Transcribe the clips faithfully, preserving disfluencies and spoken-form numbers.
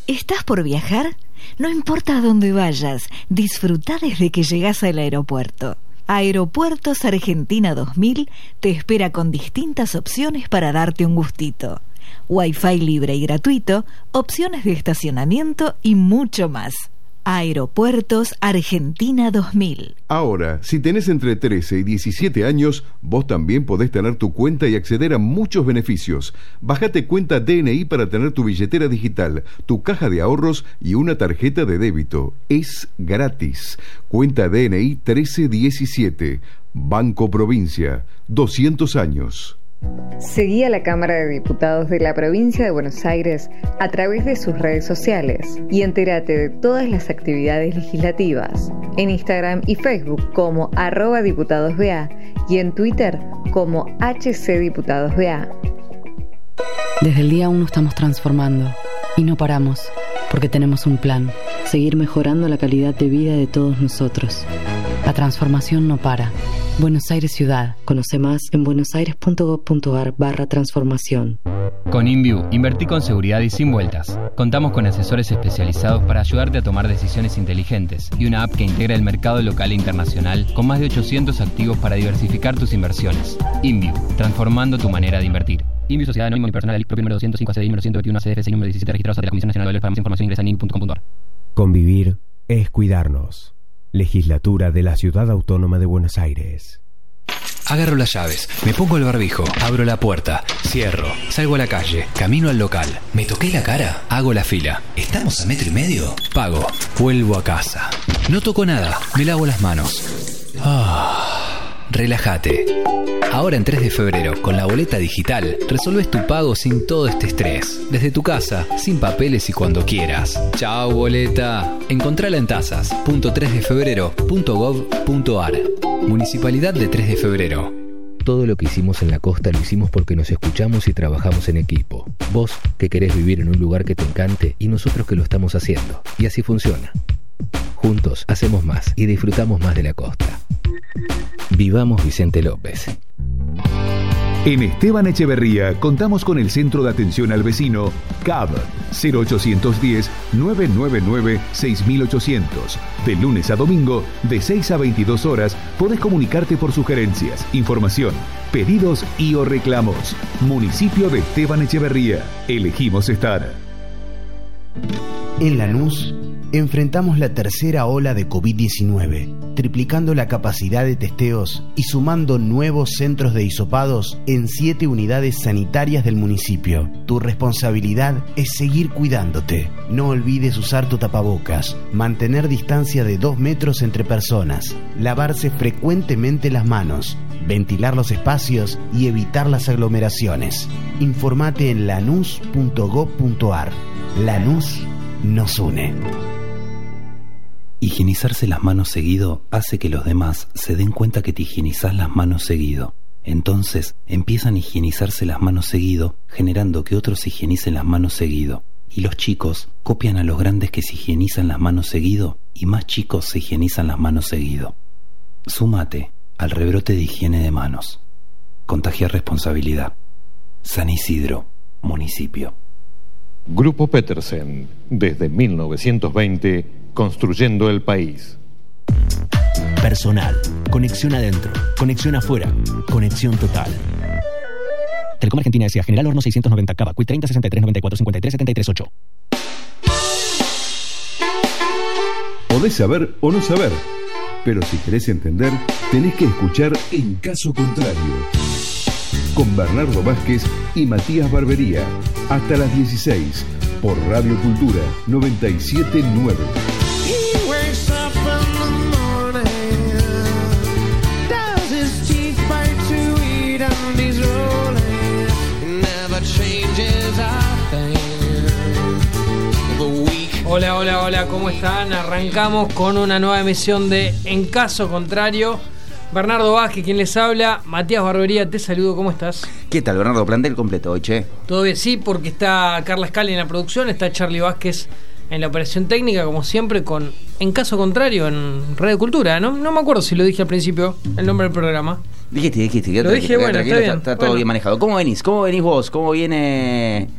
¿Estás por viajar? No importa a dónde vayas, disfruta desde que llegás al aeropuerto. Aeropuertos Argentina dos mil te espera con distintas opciones para darte un gustito. Wi-Fi libre y gratuito, opciones de estacionamiento y mucho más. Aeropuertos Argentina dos mil. Ahora, si tenés entre trece y diecisiete años, vos también podés tener tu cuenta y acceder a muchos beneficios. Bajate cuenta D N I para tener tu billetera digital, tu caja de ahorros y una tarjeta de débito. Es gratis. Cuenta D N I trece diecisiete. Banco Provincia. doscientos años. Seguí a la Cámara de Diputados de la Provincia de Buenos Aires a través de sus redes sociales y entérate de todas las actividades legislativas en Instagram y Facebook como arroba diputadosBA y en Twitter como H C DiputadosBA. Desde el día uno estamos transformando y no paramos porque tenemos un plan: seguir mejorando la calidad de vida de todos nosotros. La transformación no para. Buenos Aires Ciudad. Conoce más en buenosaires.gov.ar barra transformación. Con InView, invertí con seguridad y sin vueltas. Contamos con asesores especializados para ayudarte a tomar decisiones inteligentes y una app que integra el mercado local e internacional con más de ochocientos activos para diversificar tus inversiones. InView, transformando tu manera de invertir. InView Sociedad Anónima Unipersonal, propio número doscientos cinco A C D I número ciento veintiuno A C D F S número diecisiete registrados ante la Comisión Nacional de Valores. Para más información ingresa en invi punto com punto ar. Convivir es cuidarnos. Legislatura de la Ciudad Autónoma de Buenos Aires. Agarro las llaves, me pongo el barbijo, abro la puerta, cierro, salgo a la calle, camino al local. ¿Me toqué la cara? Hago la fila. ¿Estamos a metro y medio? Pago, vuelvo a casa. No toco nada, me lavo las manos. Ah, relájate. Ahora en tres de febrero, con la boleta digital, resolves tu pago sin todo este estrés. Desde tu casa, sin papeles y cuando quieras. Chao, boleta. Encontrala en tasas punto tres de febrero punto gov punto ar. Municipalidad de tres de febrero. Todo lo que hicimos en la costa lo hicimos porque nos escuchamos y trabajamos en equipo. Vos, que querés vivir en un lugar que te encante, y nosotros que lo estamos haciendo. Y así funciona. Juntos hacemos más y disfrutamos más de la costa. Vivamos Vicente López. En Esteban Echeverría contamos con el Centro de Atención al Vecino C A B cero ochocientos diez, nueve nueve nueve, seis mil ochocientos. De lunes a domingo, de seis a veintidós horas, podés comunicarte por sugerencias, información, pedidos y o reclamos. Municipio de Esteban Echeverría. Elegimos estar. En Lanús, enfrentamos la tercera ola de COVID diecinueve, triplicando la capacidad de testeos y sumando nuevos centros de hisopados en siete unidades sanitarias del municipio. Tu responsabilidad es seguir cuidándote. No olvides usar tu tapabocas, mantener distancia de dos metros entre personas, lavarse frecuentemente las manos, ventilar los espacios y evitar las aglomeraciones. Informate en lanús punto gov punto ar. Lanús nos une. Higienizarse las manos seguido hace que los demás se den cuenta que te higienizás las manos seguido. Entonces empiezan a higienizarse las manos seguido, generando que otros se higienicen las manos seguido. Y los chicos copian a los grandes que se higienizan las manos seguido y más chicos se higienizan las manos seguido. Súmate al rebrote de higiene de manos. Contagiar responsabilidad. San Isidro, municipio. Grupo Petersen, desde mil novecientos veinte, construyendo el país. Personal, conexión adentro, conexión afuera, conexión total. Telecom Argentina S A General Horno seiscientos noventa Cava, Q treinta, sesenta y tres, noventa y cuatro, cincuenta y tres, setenta y tres, ocho. Podés saber o no saber, pero si querés entender, tenés que escuchar En Caso Contrario, con Bernardo Vázquez y Matías Barbería, hasta las dieciséis, por Radio Cultura noventa y siete punto nueve. Hola, hola, hola, ¿cómo están? Arrancamos con una nueva emisión de En Caso Contrario. Bernardo Vázquez, quien les habla. Matías Barbería, te saludo, ¿cómo estás? ¿Qué tal, Bernardo? Plantel completo hoy, che. Todo bien, sí, porque está Carla Scali en la producción, está Charlie Vázquez en la operación técnica, como siempre, con En Caso Contrario en Radio Cultura, ¿no? No me acuerdo si lo dije al principio, el nombre del programa. Dijiste, dijiste. Lo dije, bueno, está bien. Está todo bueno. bien manejado. ¿Cómo venís? ¿Cómo venís vos? ¿Cómo viene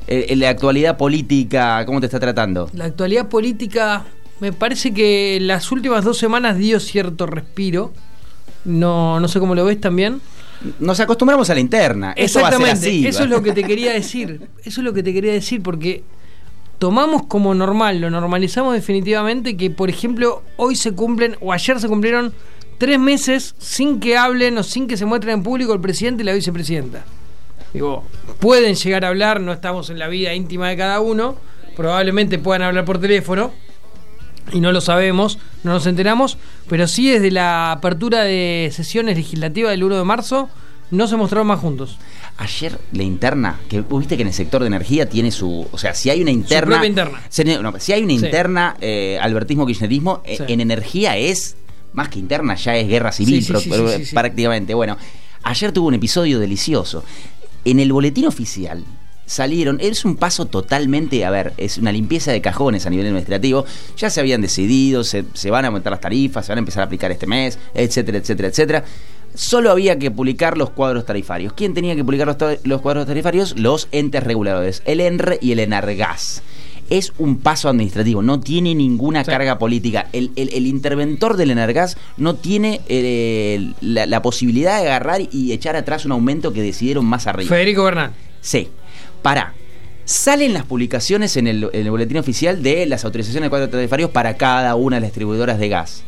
Eh, la actualidad política, ¿cómo te está tratando? La actualidad política, me parece que las últimas dos semanas dio cierto respiro. No, no sé cómo lo ves también. Nos acostumbramos a la interna. Eso va a ser así, eso ¿va? es lo que te quería decir. Eso es lo que te quería decir, porque tomamos como normal, lo normalizamos definitivamente, que por ejemplo hoy se cumplen, o ayer se cumplieron tres meses sin que hablen o sin que se muestren en público el presidente y la vicepresidenta. Digo, pueden llegar a hablar, no estamos en la vida íntima de cada uno, probablemente puedan hablar por teléfono y no lo sabemos, no nos enteramos, pero sí desde la apertura de sesiones legislativas del uno de marzo no se mostraron más juntos. Ayer la interna, que viste que en el sector de energía tiene su, o sea, si hay una interna, su propia interna. Se, no, si hay una Sí. interna, eh, albertismo kirchnerismo, Sí. eh, en energía es más que interna, ya es guerra civil, Sí, sí, pro- sí, pro- sí, sí, sí. prácticamente. Bueno, ayer tuvo un episodio delicioso. En el boletín oficial salieron, es un paso totalmente, a ver, es una limpieza de cajones a nivel administrativo, ya se habían decidido, se, se van a aumentar las tarifas, se van a empezar a aplicar este mes, etcétera, etcétera, etcétera. Solo había que publicar los cuadros tarifarios. ¿Quién tenía que publicar los, ta- los cuadros tarifarios? Los entes reguladores, el ENRE y el ENARGAS. Es un paso administrativo, no tiene ninguna sí. carga política. El, el, el interventor del ENARGAS no tiene eh, la, la posibilidad de agarrar y echar atrás un aumento que decidieron más arriba. Federico Bernal. Sí. Pará. Salen las publicaciones en el, en el boletín oficial de las autorizaciones de cuadros tarifarios para cada una de las distribuidoras de gas.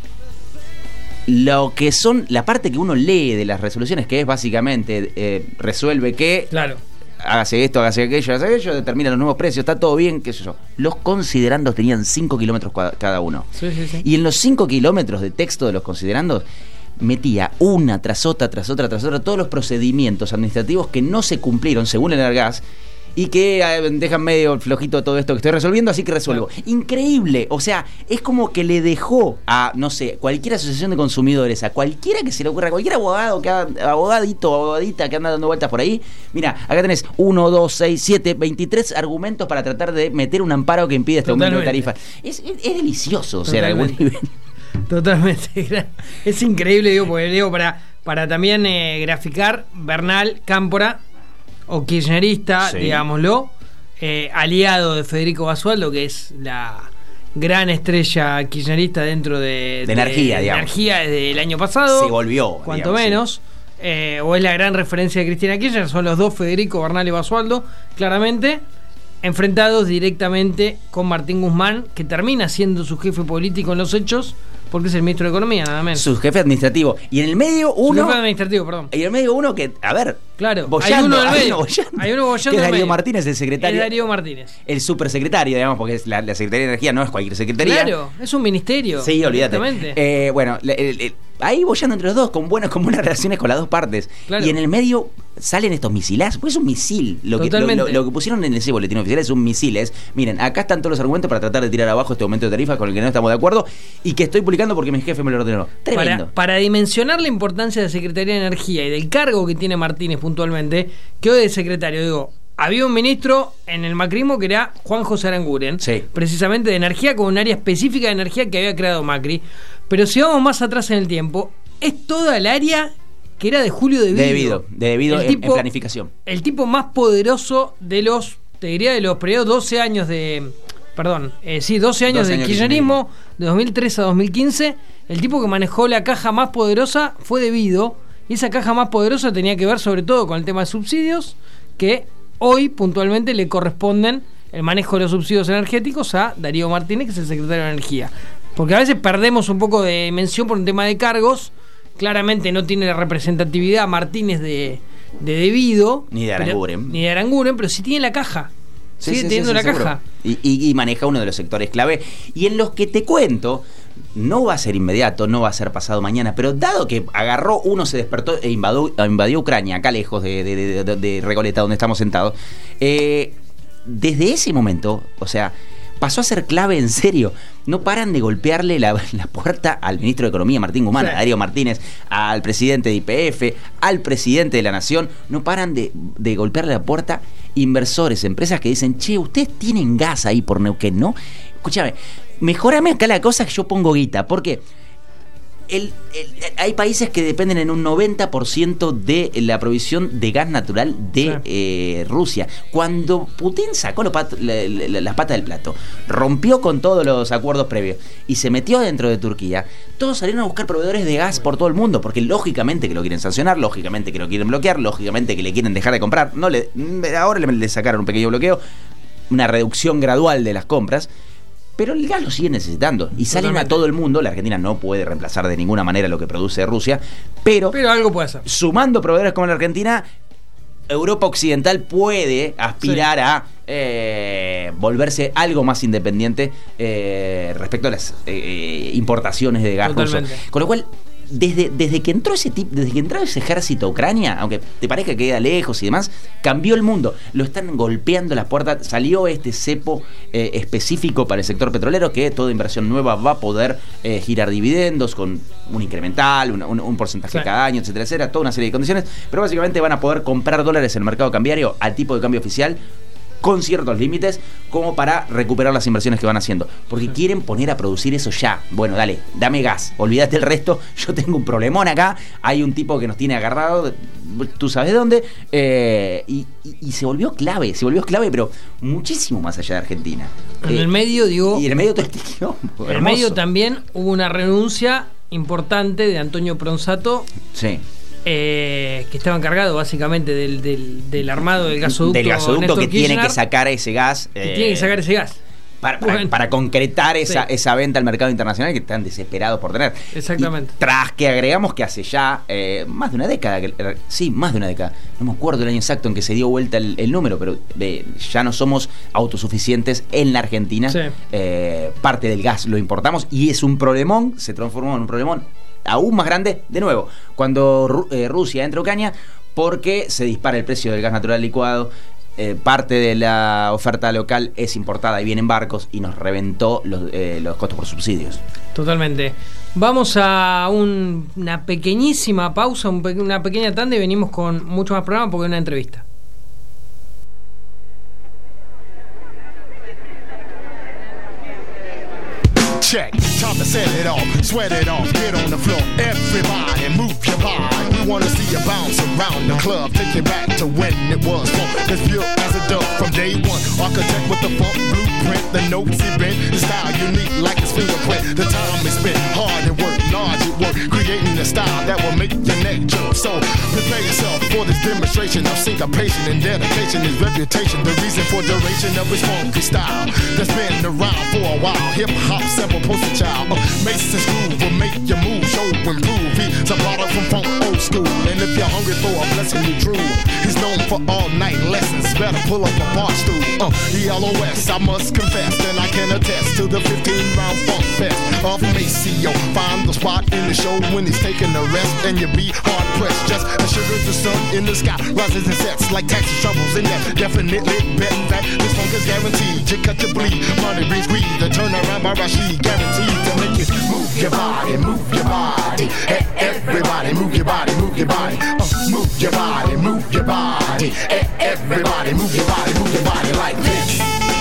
Lo que son, la parte que uno lee de las resoluciones, que es básicamente eh, resuelve que claro. hágase esto, hágase aquello, hágase aquello, determina los nuevos precios, está todo bien, qué sé yo. Los considerandos tenían cinco kilómetros cada uno. Sí, sí, sí. Y en los cinco kilómetros de texto de los considerandos metía una tras otra, tras otra, tras otra, todos los procedimientos administrativos que no se cumplieron según el ENARGAS y que eh, dejan medio flojito todo esto que estoy resolviendo, así que resuelvo. Claro. Increíble, o sea, es como que le dejó a, no sé, cualquier asociación de consumidores, a cualquiera que se le ocurra, cualquier abogado, que anda, abogadito o abogadita que anda dando vueltas por ahí, mira, acá tenés uno, dos, seis, siete, veintitrés argumentos para tratar de meter un amparo que impide este aumento de tarifa. Es, es, es delicioso, o sea, en algún nivel. Totalmente. Es increíble, digo, porque digo, para, para también eh, graficar, Bernal, Cámpora, o kirchnerista, sí. digámoslo, eh, aliado de Federico Basualdo, que es la gran estrella kirchnerista dentro de, de, de energía, de digamos. energía desde el año pasado. Se volvió. Cuanto digamos, menos. Sí. Eh, o es la gran referencia de Cristina Kirchner, son los dos, Federico, Bernal y Basualdo, claramente, enfrentados directamente con Martín Guzmán, que termina siendo su jefe político en los hechos, porque es el ministro de Economía, nada menos. Su jefe administrativo. Y en el medio uno... Su jefe administrativo, perdón. Y en el medio uno que, a ver... Claro, bollando, hay uno del medio. Bollando, hay uno bollando que es Darío medio. Martínez, el secretario. Es Darío Martínez. El supersecretario, digamos, porque es la, la Secretaría de Energía no es cualquier secretaría. Claro, es un ministerio. Sí, olvídate. Eh, bueno, el, el, el, ahí bollando entre los dos, con buenas, con buenas relaciones con las dos partes. Claro. Y en el medio salen estos misilazos, pues es un misil. Lo que, lo, lo, lo que pusieron en ese boletín oficial es un misil. Es, miren, acá están todos los argumentos para tratar de tirar abajo este aumento de tarifas con el que no estamos de acuerdo y que estoy publicando porque mi jefe me lo ordenó. Tremendo. Para, para dimensionar la importancia de Secretaría de Energía y del cargo que tiene Martínez puntualmente, que hoy es secretario, digo, había un ministro en el macrismo que era Juan José Aranguren, sí. precisamente de energía, con un área específica de energía que había creado Macri. Pero si vamos más atrás en el tiempo, es toda el área que era de Julio De Vido. De Vido, de Vido en, tipo, en planificación. El tipo más poderoso de los, te diría, de los periodos doce años de... Perdón, eh, sí, doce años de kirchnerismo, de dos mil tres a dos mil quince. El tipo que manejó la caja más poderosa fue De Vido. Y esa caja más poderosa tenía que ver sobre todo con el tema de subsidios, que hoy puntualmente le corresponden el manejo de los subsidios energéticos a Darío Martínez, que es el secretario de Energía. Porque a veces perdemos un poco de mención por un tema de cargos. Claramente no tiene la representatividad Martínez de, de De Vido. Ni de Aranguren. Pero, ni de Aranguren, pero sí tiene la caja. Sí, sigue sí, teniendo sí, la sí, caja. Y, y, y maneja uno de los sectores clave. Y en los que te cuento, no va a ser inmediato, no va a ser pasado mañana, pero dado que agarró, uno se despertó e invadió, invadió Ucrania, acá lejos de, de, de, de, de Recoleta, donde estamos sentados, eh, desde ese momento, o sea, pasó a ser clave en serio. No paran de golpearle la, la puerta al ministro de Economía, Martín Guzmán, sí. a Darío Martínez, al presidente de Y P F, al presidente de la Nación. No paran de, de golpearle la puerta inversores, empresas que dicen, che, ustedes tienen gas ahí por Neuquén, ¿no? Escúchame, mejorame acá la cosa que yo pongo guita, porque El, el, hay países que dependen en un noventa por ciento de la provisión de gas natural de sí. eh, Rusia. Cuando Putin sacó lo pat, la, la, las patas del plato, rompió con todos los acuerdos previos y se metió dentro de Turquía, todos salieron a buscar proveedores de gas por todo el mundo, porque lógicamente que lo quieren sancionar, lógicamente que lo quieren bloquear, lógicamente que le quieren dejar de comprar. No le, ahora le, le sacaron un pequeño bloqueo, una reducción gradual de las compras. Pero el gas lo sigue necesitando y salen Totalmente. a todo el mundo. La Argentina no puede reemplazar de ninguna manera lo que produce Rusia, pero, pero algo puede hacer. Sumando proveedores como la Argentina, Europa Occidental puede aspirar sí. a eh, volverse algo más independiente eh, respecto a las eh, importaciones de gas Totalmente. ruso. Con lo cual, Desde, desde que entró ese tipo, desde que entró ese ejército a Ucrania, aunque te parezca que queda lejos y demás, cambió el mundo. Lo están golpeando las puertas. Salió este cepo eh, específico para el sector petrolero, que toda inversión nueva va a poder eh, girar dividendos con un incremental, un, un, un porcentaje sí. cada año, etcétera, etcétera, toda una serie de condiciones. Pero básicamente van a poder comprar dólares en el mercado cambiario al tipo de cambio oficial, con ciertos límites, como para recuperar las inversiones que van haciendo. Porque quieren poner a producir eso ya. Bueno, dale, dame gas, olvídate el resto. Yo tengo un problemón acá. Hay un tipo que nos tiene agarrado, tú sabes dónde. Eh, y, y, y se volvió clave, se volvió clave, pero muchísimo más allá de Argentina. En eh, el medio, digo. Y en el medio todo este quilombo. En el medio también hubo una renuncia importante de Antonio Pronsato. Sí. Eh, que estaba encargado básicamente del, del, del armado del gasoducto. Del gasoducto Néstor que Kirchner, tiene que sacar ese gas. Que eh, tiene que sacar ese gas. Para, para, bueno. para concretar esa, Sí. esa venta al mercado internacional que están desesperados por tener. Exactamente. Y tras que agregamos que hace ya eh, más de una década, que, sí, más de una década, no me acuerdo el año exacto en que se dio vuelta el, el número, pero eh, ya no somos autosuficientes en la Argentina. Sí. Eh, parte del gas lo importamos y es un problemón, se transformó en un problemón aún más grande, de nuevo, cuando eh, Rusia entra a Ucrania, porque se dispara el precio del gas natural licuado. Eh, parte de la oferta local es importada y viene en barcos y nos reventó los, eh, los costos por subsidios. Totalmente. Vamos a un, una pequeñísima pausa, un pe- una pequeña tanda y venimos con mucho más programa porque hay una entrevista. Check, time to set it off, sweat it off, get on the floor, everybody move your body. We wanna see you bounce around the club, take you back to when it was fun. Cause pure as a dove from day one, architect with the funk blueprint, the notes he been, the style unique like his fingerprint. The time he spent, hard at work, large at work, creating a style that will make your neck jump. So prepare yourself for this demonstration of syncopation and dedication, his reputation, the reason for duration of his funky style that's been around for a while. Hip hop sample poster child, uh, Mason's groove will make your move, show improve. He's a product from funk old school, and if you're hungry for a blessing, you true. He's known for all night lessons. Better pull up a bar stool. Uh, E L O S, I must confess, and I can attest to the fifteen round funk fest of Maceo. Find the spot in the show when he's taking a rest, and you be hard pressed. Just as sugar the sun in the sky rises and sets like taxi troubles, and that definitely bet that this funk is guaranteed. You cut your bleed, money brings greed. The turnaround by Rashid, guaranteed to make you move your body, move your body. Hey, everybody, move your body, move your body. Uh, move your body, move your body. Hey, everybody, move your body, move your body like this.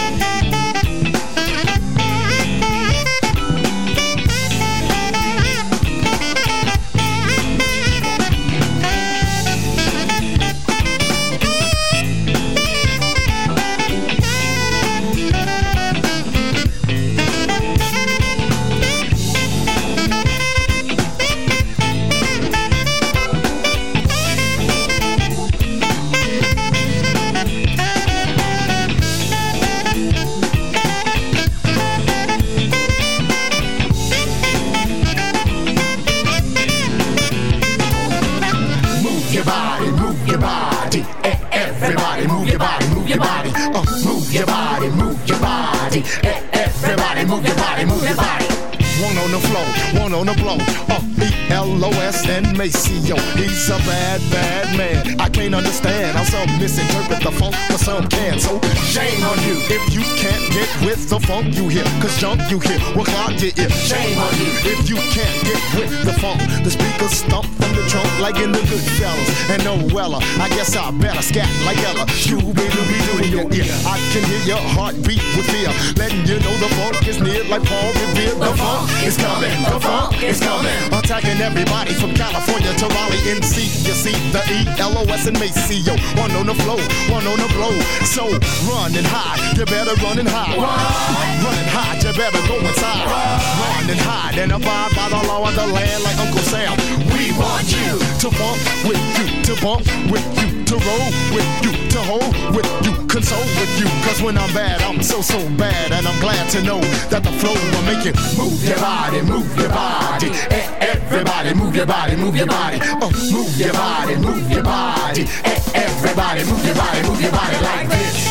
Everybody move your body, move your body. Uh, move your body, move your body. Everybody move your body, move your body. One on the floor, one on the blow. Uh, E L O S and Maceo. He's a bad, bad man. I can't understand how some misinterpret the funk, but some can. So shame on you if you can't get with the funk you hear. Cause junk you hear will clog your ear. Shame on you if you can't get with the funk. The speakers stomp the in the trunk like in the Goodfellas. And no Weller, I guess I better scat like Ella. You baby, we do in your ear. I can hear your heartbeat with fear, letting you know the funk is near like Paul Revere. The funk is coming, the funk is coming. Attacking everybody from California to Raleigh, N C. You see the E, L O S and Maceo. One on the flow, one on the blow. So run and hide, you better run and hide. Run, run and hide, you better go inside. Run and hide and abide by the law of the land like Uncle Sam. We want you to bump with you, to bump with you, to roll with you, to hold with you, console with you. Cause when I'm bad, I'm so, so bad. And I'm glad to know that the flow will make you move your body, move your body. Everybody move your body, move your body. Oh, move your body, move your body. Everybody move your body, move your body like this.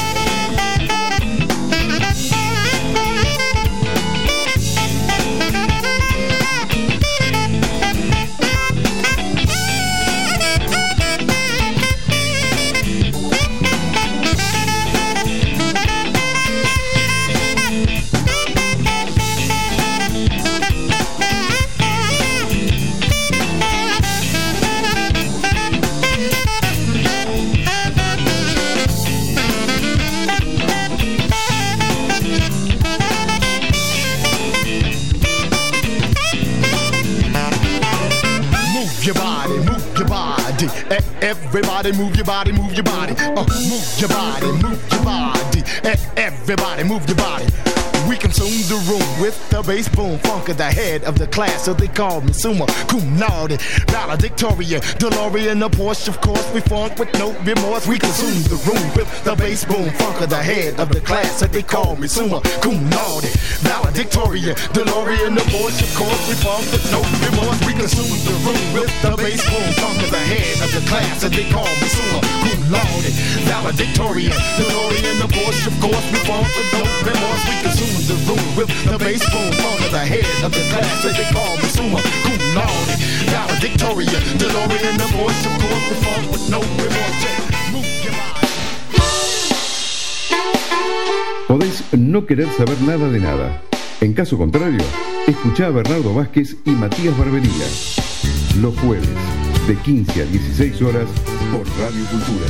Everybody move your body, move your body. Uh, move your body, move your body. Everybody move your body. We consume the room with the bass boom funk of the head of the class, so they call me Summa Cum Laude, valedictorian, DeLorean, the Porsche, of course. We funk with no remorse. We consume the room with the bass boom funk of the head of the class, so they call me Summa Cum Laude, valedictorian, DeLorean, the Porsche, of course. We funk with no remorse. We consume the room with the bass boom funk of the head of the class, so they call me Summa Cum Laude, valedictorian, DeLorean, the Porsche, of course. We funk with no remorse. We consume the room with the bass boom funk of the head of the class, as they call me Summa Cum Laude, valedictorian, DeLorean, the voice, of course, the funk with no remorse. Move your body. Podés no querer saber nada de nada. En caso contrario, escuchá a Bernardo Vázquez y Matías Barbería los jueves de quince a dieciséis horas por Radio Cultura.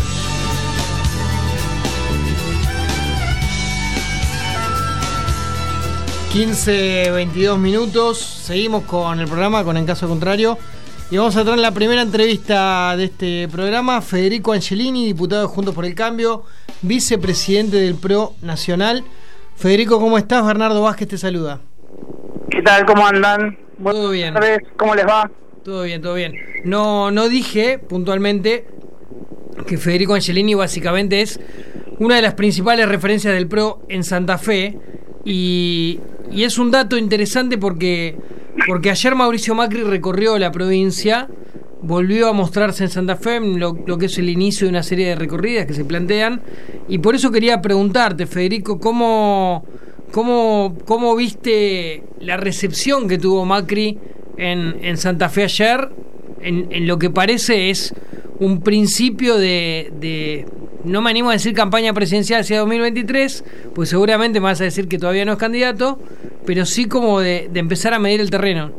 quince, veintidós minutos, seguimos con el programa, con En Caso Contrario, y vamos a traer la primera entrevista de este programa. Federico Angelini, diputado de Juntos por el Cambio, vicepresidente del P R O Nacional. Federico, ¿cómo estás? Bernardo Vázquez te saluda. ¿Qué tal? ¿Cómo andan? Todo bien. ¿Cómo les va? Todo bien, todo bien. No, no dije puntualmente que Federico Angelini básicamente es una de las principales referencias del P R O en Santa Fe. Y, y es un dato interesante porque, porque ayer Mauricio Macri recorrió la provincia, volvió a mostrarse en Santa Fe, lo, lo que es el inicio de una serie de recorridas que se plantean, y por eso quería preguntarte, Federico, ¿cómo, cómo, cómo viste la recepción que tuvo Macri en, en Santa Fe ayer, en, en lo que parece es un principio de... de no me animo a decir campaña presidencial hacia dos mil veintitrés, pues seguramente me vas a decir que todavía no es candidato, pero sí como de, de empezar a medir el terreno.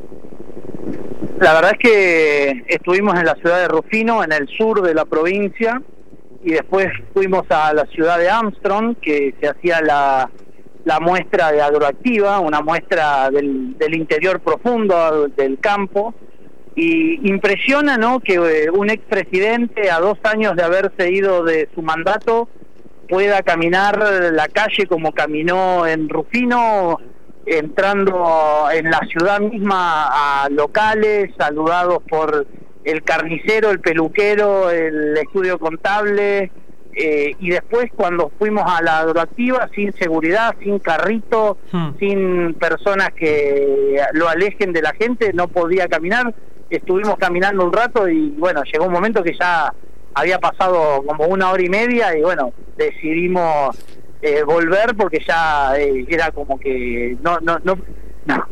La verdad es que estuvimos en la ciudad de Rufino, en el sur de la provincia, y después fuimos a la ciudad de Armstrong, que se hacía la, la muestra de agroactiva, una muestra del, del interior profundo del campo. Y impresiona, ¿no?, que eh, un expresidente a dos años de haberse ido de su mandato pueda caminar la calle como caminó en Rufino, entrando en la ciudad misma a locales, saludados por el carnicero, el peluquero, el estudio contable, eh, y después cuando fuimos a la agroactiva, sin seguridad, sin carrito, hmm. sin personas que lo alejen de la gente, no podía caminar. Estuvimos caminando un rato y bueno, llegó un momento que ya había pasado como una hora y media y bueno, decidimos eh, volver porque ya eh, era como que no, no, no, no.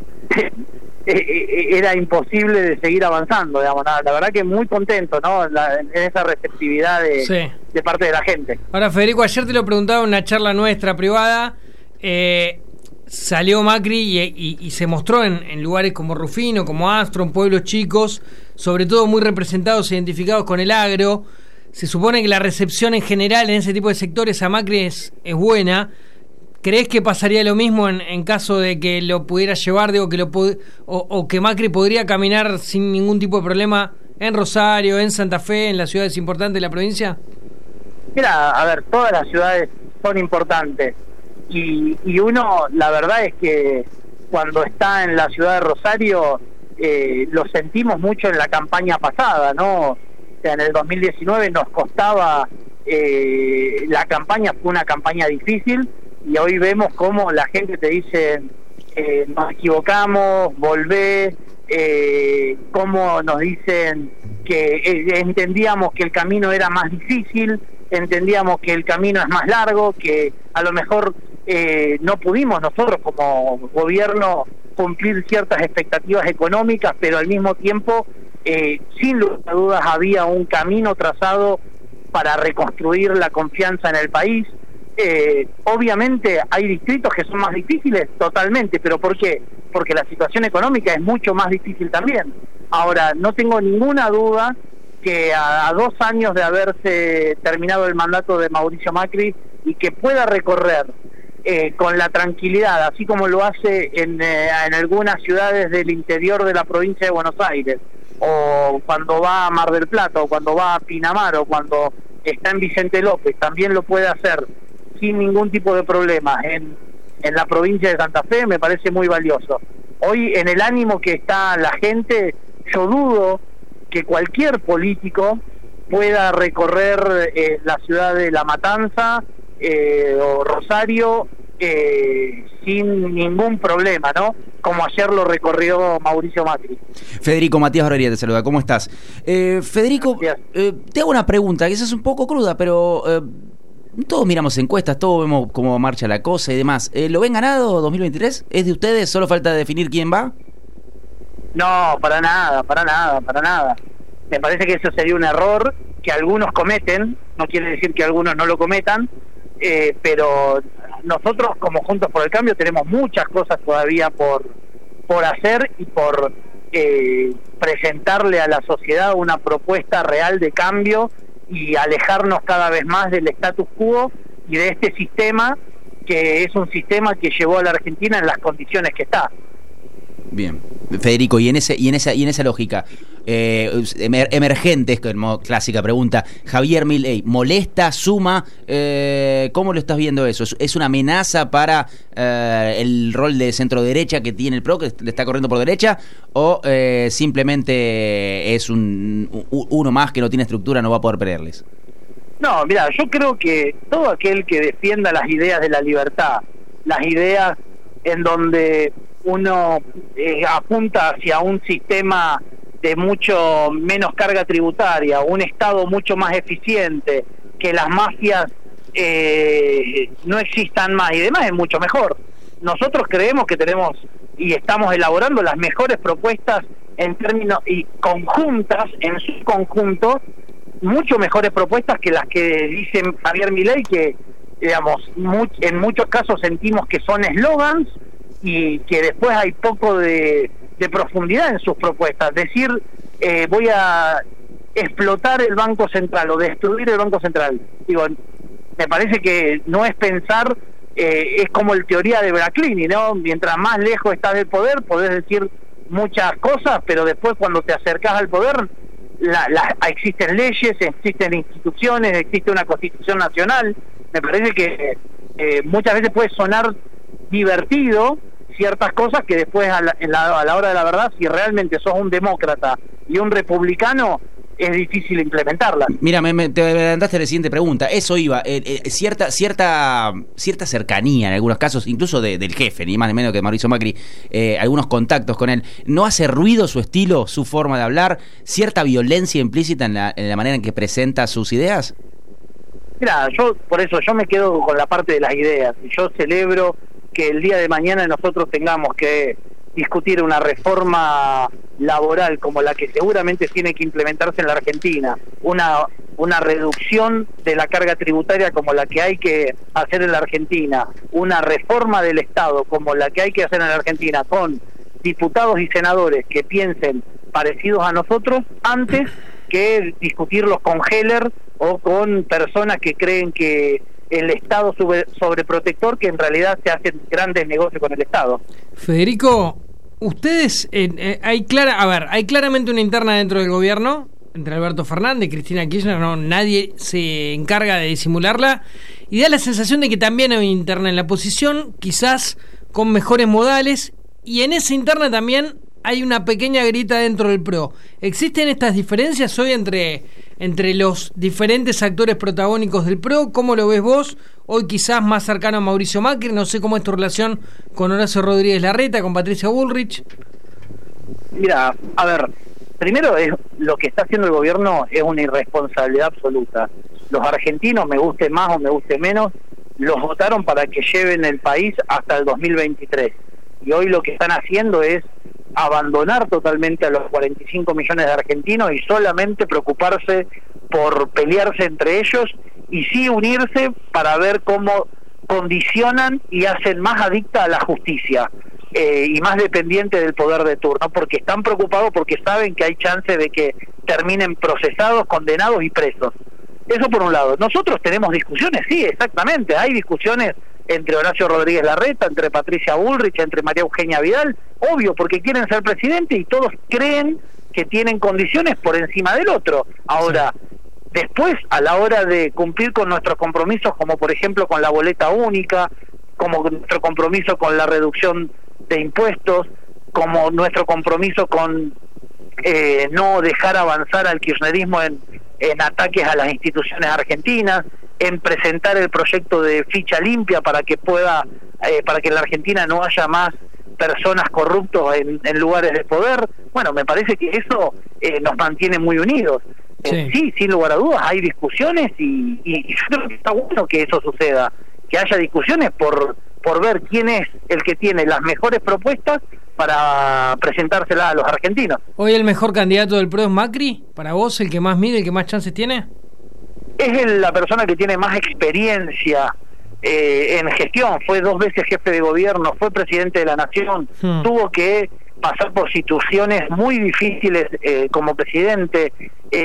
era imposible de seguir avanzando, digamos. La, la verdad que muy contento, ¿no?, la, en esa receptividad de, sí. de parte de la gente. Ahora, Federico, ayer te lo preguntaba en una charla nuestra privada, eh, salió Macri y, y, y se mostró en, en lugares como Rufino, como Armstrong, pueblos chicos, sobre todo muy representados e identificados con el agro. Se supone que la recepción en general en ese tipo de sectores a Macri es, es buena. ¿Crees que pasaría lo mismo en, en caso de que lo pudiera llevar, digo, que lo o, o que Macri podría caminar sin ningún tipo de problema en Rosario, en Santa Fe, en las ciudades importantes de la provincia? Mira, a ver, todas las ciudades son importantes y, y uno, la verdad es que cuando está en la ciudad de Rosario, eh, lo sentimos mucho en la campaña pasada, ¿no? O sea, en el dos mil diecinueve nos costaba, eh, la campaña fue una campaña difícil, y hoy vemos cómo la gente te dice, eh, nos equivocamos, volvé, eh, cómo nos dicen que eh, entendíamos que el camino era más difícil, entendíamos que el camino es más largo, que a lo mejor eh, no pudimos nosotros como gobierno cumplir ciertas expectativas económicas, pero al mismo tiempo, eh, sin lugar a dudas, había un camino trazado para reconstruir la confianza en el país. Eh, obviamente hay distritos que son más difíciles, totalmente, pero ¿por qué? Porque la situación económica es mucho más difícil también. Ahora, no tengo ninguna duda que a, a dos años de haberse terminado el mandato de Mauricio Macri y que pueda recorrer eh, con la tranquilidad, así como lo hace en, eh, en algunas ciudades del interior de la provincia de Buenos Aires, o cuando va a Mar del Plata, o cuando va a Pinamar, o cuando está en Vicente López, también lo puede hacer sin ningún tipo de problemas en, en la provincia de Santa Fe, me parece muy valioso. Hoy, en el ánimo que está la gente, yo dudo que cualquier político pueda recorrer eh, la ciudad de La Matanza eh, o Rosario eh, sin ningún problema, ¿no? Como ayer lo recorrió Mauricio Macri. Federico, Matías Barrería te saluda, ¿cómo estás? Eh, Federico, eh, te hago una pregunta, quizás es un poco cruda, pero... Eh, todos miramos encuestas, todos vemos cómo marcha la cosa y demás. Eh, ¿Lo ven ganado dos mil veintitrés? ¿Es de ustedes? ¿Solo falta definir quién va? No, para nada, para nada, para nada. Me parece que eso sería un error que algunos cometen, no quiere decir que algunos no lo cometan, eh, pero nosotros como Juntos por el Cambio tenemos muchas cosas todavía por, por hacer y por eh, presentarle a la sociedad una propuesta real de cambio y alejarnos cada vez más del status quo y de este sistema que es un sistema que llevó a la Argentina en las condiciones que está. Bien, Federico, y en ese y en esa y en esa lógica eh, emer, emergentes, como clásica pregunta, Javier Milei, ¿molesta, suma? Eh, ¿Cómo lo estás viendo eso? ¿Es, es una amenaza para eh, el rol de centro derecha que tiene el P R O, que le está corriendo por derecha, o eh, simplemente es un, un uno más que no tiene estructura, no va a poder pelearles? No, mira, yo creo que todo aquel que defienda las ideas de la libertad, las ideas en donde uno eh, apunta hacia un sistema de mucho menos carga tributaria, un Estado mucho más eficiente, que las mafias eh, no existan más y demás, es mucho mejor. Nosotros creemos que tenemos y estamos elaborando las mejores propuestas en términos y conjuntas, en su conjunto, mucho mejores propuestas que las que dice Javier Milei, que digamos muy, en muchos casos sentimos que son eslogans y que después hay poco de, de profundidad en sus propuestas. Decir, eh, voy a explotar el Banco Central o destruir el Banco Central, digo, me parece que no es pensar, eh, es como el teoría de Braclini, ¿no? Mientras más lejos estás del poder, podés decir muchas cosas, pero después cuando te acercás al poder, la, la, existen leyes, existen instituciones, existe una Constitución Nacional. Me parece que eh, muchas veces puede sonar divertido ciertas cosas que después a la, la, a la hora de la verdad, si realmente sos un demócrata y un republicano, es difícil implementarlas. Mira, me, me, te adelantaste a la siguiente pregunta. Eso iba, eh, eh, cierta cierta cierta cercanía en algunos casos, incluso de, del jefe, ni más ni menos que Mauricio Macri, eh, algunos contactos con él. ¿No hace ruido su estilo, su forma de hablar, cierta violencia implícita en la, en la manera en que presenta sus ideas? Mira, yo por eso yo me quedo con la parte de las ideas. Yo celebro que el día de mañana nosotros tengamos que discutir una reforma laboral como la que seguramente tiene que implementarse en la Argentina, una una reducción de la carga tributaria como la que hay que hacer en la Argentina, una reforma del Estado como la que hay que hacer en la Argentina, con diputados y senadores que piensen parecidos a nosotros, antes que discutirlos con Heller o con personas que creen que el Estado sobre, sobreprotector, que en realidad se hacen grandes negocios con el Estado. Federico, ustedes, eh, eh, hay clara, a ver, hay claramente una interna dentro del gobierno, entre Alberto Fernández, Cristina Kirchner, no, nadie se encarga de disimularla, y da la sensación de que también hay una interna en la oposición, quizás con mejores modales, y en esa interna también hay una pequeña grita dentro del P R O. ¿Existen estas diferencias hoy entre, entre los diferentes actores protagónicos del P R O? ¿Cómo lo ves vos? Hoy quizás más cercano a Mauricio Macri, no sé cómo es tu relación con Horacio Rodríguez Larreta, con Patricia Bullrich. Mira, a ver, primero es, lo que está haciendo el gobierno es una irresponsabilidad absoluta. Los argentinos, me guste más o me guste menos, los votaron para que lleven el país hasta el dos mil veintitrés. Y hoy lo que están haciendo es abandonar totalmente a los cuarenta y cinco millones de argentinos y solamente preocuparse por pelearse entre ellos, y sí unirse para ver cómo condicionan y hacen más adicta a la justicia eh, y más dependiente del poder de turno, porque están preocupados porque saben que hay chance de que terminen procesados, condenados y presos. Eso por un lado. Nosotros tenemos discusiones, sí, exactamente, hay discusiones entre Horacio Rodríguez Larreta, entre Patricia Bullrich, entre María Eugenia Vidal, obvio, porque quieren ser presidente y todos creen que tienen condiciones por encima del otro. Ahora, después, a la hora de cumplir con nuestros compromisos, como por ejemplo con la boleta única, como nuestro compromiso con la reducción de impuestos, como nuestro compromiso con eh, no dejar avanzar al kirchnerismo en, en ataques a las instituciones argentinas, en presentar el proyecto de ficha limpia para que pueda, eh, para que en la Argentina no haya más personas corruptos en, en lugares de poder. Bueno, me parece que eso eh, nos mantiene muy unidos. Sí. Eh, sí, sin lugar a dudas, hay discusiones y, y, y yo creo que está bueno que eso suceda, que haya discusiones por, por ver quién es el que tiene las mejores propuestas para presentárselas a los argentinos. ¿Hoy el mejor candidato del P R O es Macri? ¿Para vos el que más mide, el que más chances tiene? Es el, la persona que tiene más experiencia eh, en gestión, fue dos veces jefe de gobierno, fue presidente de la nación, hmm. tuvo que pasar por situaciones muy difíciles eh, como presidente,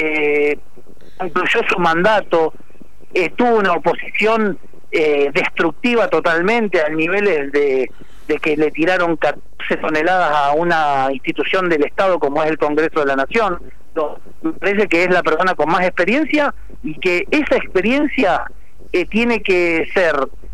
eh, incluyó su mandato, eh, tuvo una oposición eh, destructiva totalmente al nivel de, de que le tiraron catorce toneladas a una institución del Estado como es el Congreso de la Nación. Me parece que es la persona con más experiencia y que esa experiencia eh, tiene que ser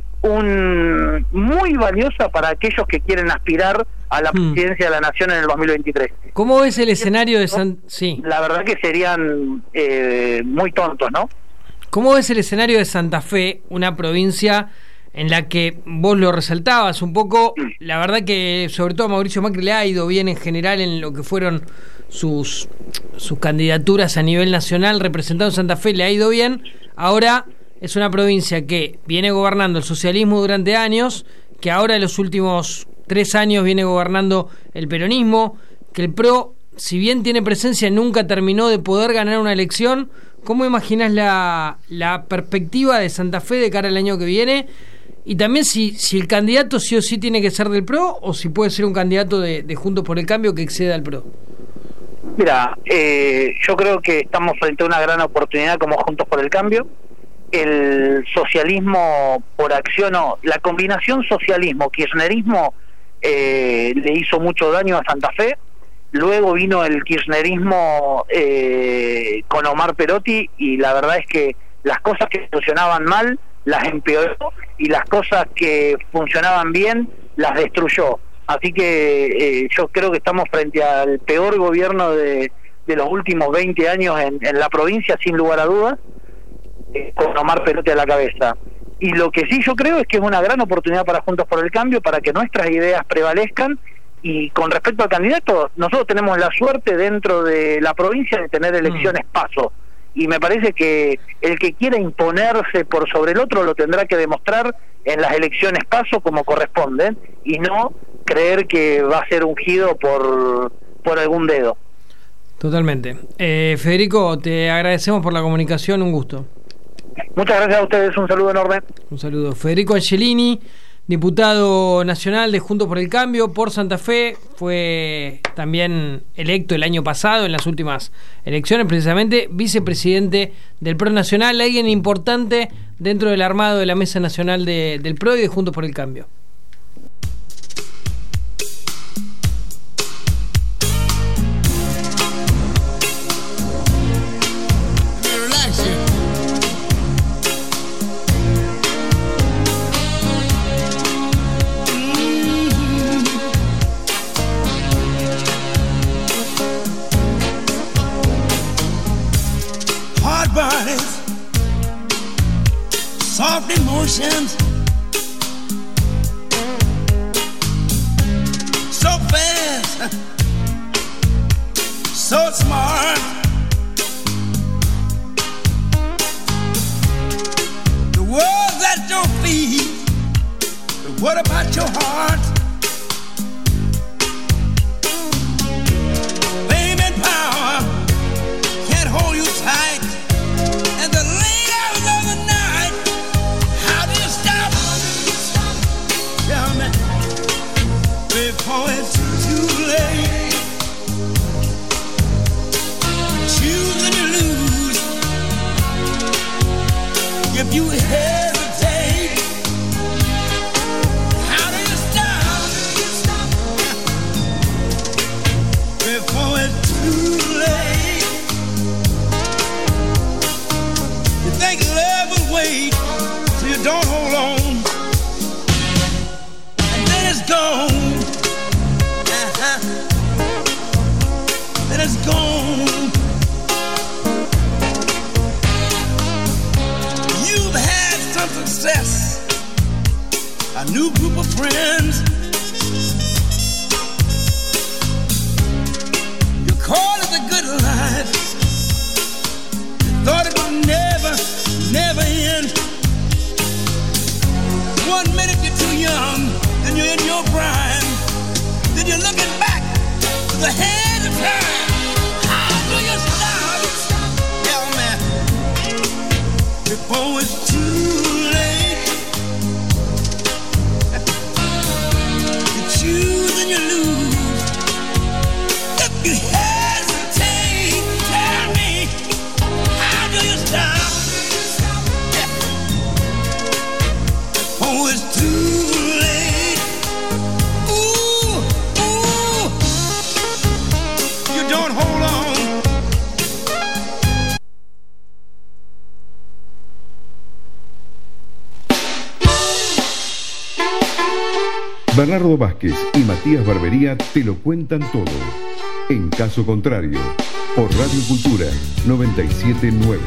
un muy valiosa para aquellos que quieren aspirar a la presidencia hmm. de la Nación en el dos mil veintitrés. ¿Cómo ves el escenario de San... Sí. La verdad que serían eh, muy tontos, ¿no? ¿Cómo ves el escenario de Santa Fe, una provincia en la que vos lo resaltabas un poco? La verdad que sobre todo a Mauricio Macri le ha ido bien en general en lo que fueron sus sus candidaturas a nivel nacional, representando Santa Fe, le ha ido bien. Ahora es una provincia que viene gobernando el socialismo durante años, que ahora en los últimos tres años viene gobernando el peronismo, que el P R O, si bien tiene presencia, nunca terminó de poder ganar una elección. ¿Cómo imaginás la, la perspectiva de Santa Fe de cara al año que viene? Y también si, si el candidato sí o sí tiene que ser del P R O, o si puede ser un candidato de, de Juntos por el Cambio que exceda al P R O. Mira, eh, yo creo que estamos frente a una gran oportunidad como Juntos por el Cambio. El socialismo por acción, o la combinación socialismo-kirchnerismo eh, le hizo mucho daño a Santa Fe. Luego vino el kirchnerismo eh, con Omar Perotti y la verdad es que las cosas que funcionaban mal las empeoró y las cosas que funcionaban bien las destruyó. Así que eh, yo creo que estamos frente al peor gobierno de, de los últimos veinte años en, en la provincia, sin lugar a dudas, eh, con Omar Perotti a la cabeza. Y lo que sí yo creo es que es una gran oportunidad para Juntos por el Cambio, para que nuestras ideas prevalezcan. Y con respecto al candidato, nosotros tenemos la suerte dentro de la provincia de tener elecciones paso. Y me parece que el que quiera imponerse por sobre el otro lo tendrá que demostrar en las elecciones paso como corresponden, y no creer que va a ser ungido por, por algún dedo. Totalmente. Eh, Federico, te agradecemos por la comunicación, un gusto. Muchas gracias a ustedes, un saludo enorme. Un saludo. Federico Angelini, diputado nacional de Juntos por el Cambio por Santa Fe, fue también electo el año pasado en las últimas elecciones, precisamente vicepresidente del P R O Nacional, alguien importante dentro del armado de la Mesa Nacional de, del P R O y de Juntos por el Cambio. Soft emotions, so fast, so smart. The world's at your feet, but what about your heart? Fame and power can't hold you tight, and the leaders of the night. Before it's too late, choose and you lose. If you hesitate, how do you stop? Before it's too late, you think love will wait, so you don't hold on, and then it's gone. Then it's gone. You've had some success, a new group of friends. You call it the good life. You thought it would never, never end. One minute you're too young, then you're in your prime. Then you're looking back to the hand of time. How do you stop? Tell me before it's too late. You choose and you lose. If you hesitate, tell me how do you stop? Before it's too late. Don't hold on. Bernardo Vázquez y Matías Barbería te lo cuentan todo. En caso contrario, por Radio Cultura noventa y siete punto nueve.